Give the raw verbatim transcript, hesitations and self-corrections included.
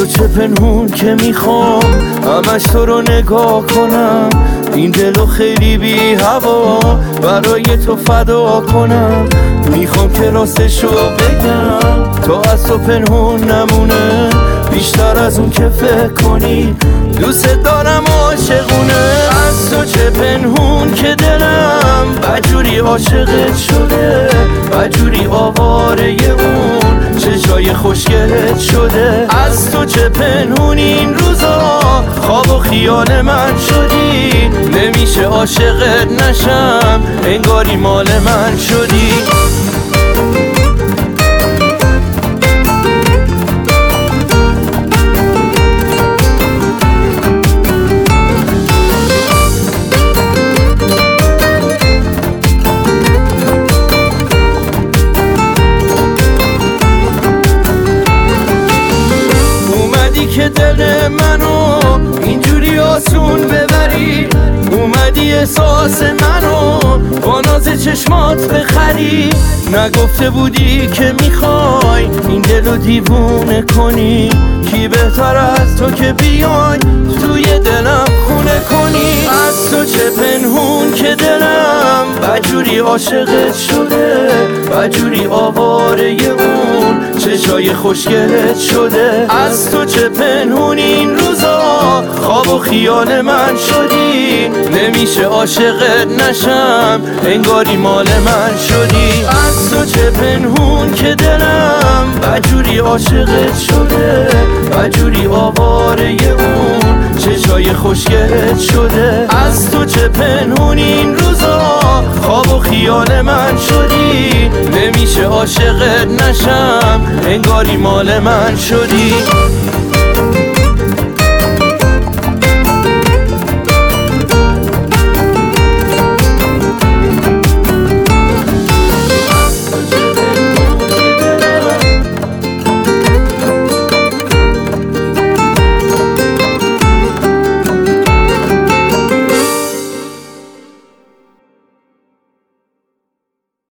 تو چه پنهون که میخوام همش تو رو نگاه کنم، این دلو خیلی بی هوا برای تو فدا کنم. میخوام که راستشو بگم تو از تو پنهون نمونه، بیشتر از اون که فکر کنی دوست دارم عاشقونه. از تو چه پنهون که دلم بجوری عاشقت شده، بجوری آواره اون چشای خوشگلت شده. از تو چه پنهون این روزا خواب و خیال من شدی، نمیشه عاشقت نشم انگاری مال من شدی. که دل منو اینجوری آسون ببری، اومدی احساس منو با ناز چشمات بخری. نگفته بودی که میخوای این دلو دیوونه کنی، کی بهتر از تو که بیای توی دلم خونه کنی. از تو چه پنهون که دلم بجوری عاشقت شده، بجوری آواره اون چشای خوشگلت شده. از تو چه پنهون این روزا خواب و خیال من شدی، نمیشه عاشقت نشم انگاری مال من شدی. از تو چه پنهون که دلم بجوری عاشقت شده، بجوری آواره اون چشای خوشگلت شده. از تو چه پنهون این روزا خواب و خیال من شدی، نمیشه عاشقت نشم انگاری مال من شدی.